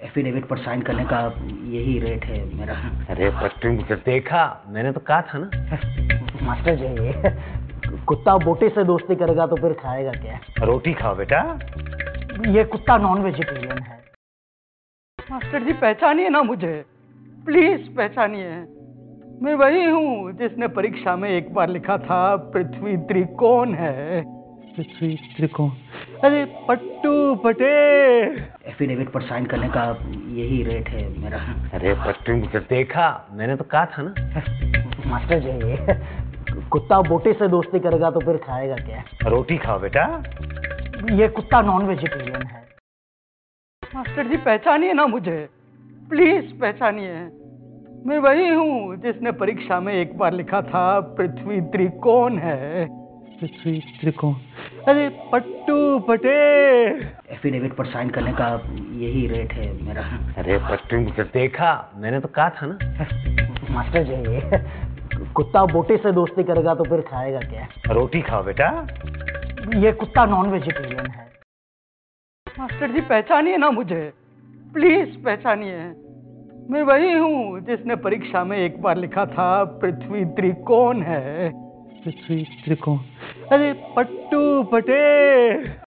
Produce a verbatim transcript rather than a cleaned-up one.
Affidavit पर sign करने का यही रेट है मेरा। अरे पट्टू मुझे देखा, मैंने तो कहा था ना। मास्टर जी, ये कुत्ता बोटी से दोस्ती करेगा तो फिर खाएगा क्या? रोटी खाओ बेटा। ये कुत्ता नॉन वेजिटेरियन है। मास्टर जी पहचानिए ना मुझे, प्लीज पहचानिए। मैं वही हूँ जिसने परीक्षा में एक बार लिखा था पृथ्वी त्रिकोण है। पृथ्वी त्रिकोण, अरे पट्टू पटेल। एफिडेविट पर साइन करने का यही रेट है मेरा। अरे पट्टू मुझे देखा, मैंने तो कहा था ना। मास्टर जी, ये कुत्ता बोटी से दोस्ती करेगा तो फिर खाएगा क्या? रोटी खाओ बेटा। ये कुत्ता नॉन वेजिटेरियन है। मास्टर जी पहचानिए ना मुझे, प्लीज पहचानिए। मैं वही हूँ जिसने परीक्षा में एक बार लिखा था पृथ्वी त्रिकोण है। पृथ्वी त्रिकोण, अरे पट्टू पटेल। एफिडेविट पर साइन करने का यही रेट है मेरा। अरे पट्टू मुझे देखा, मैंने तो कहा था ना। मास्टर जी, ये कुत्ता बोटी से दोस्ती करेगा तो फिर खाएगा क्या? रोटी खाओ बेटा। ये कुत्ता नॉन वेजिटेरियन है। मास्टर जी पहचानिए ना मुझे, प्लीज पहचानिए। मैं वही हूँ जिसने परीक्षा में एक बार लिखा था पृथ्वी त्रिकोण है। पृथ्वी त्रिकोण, अरे पट्टू पटेल।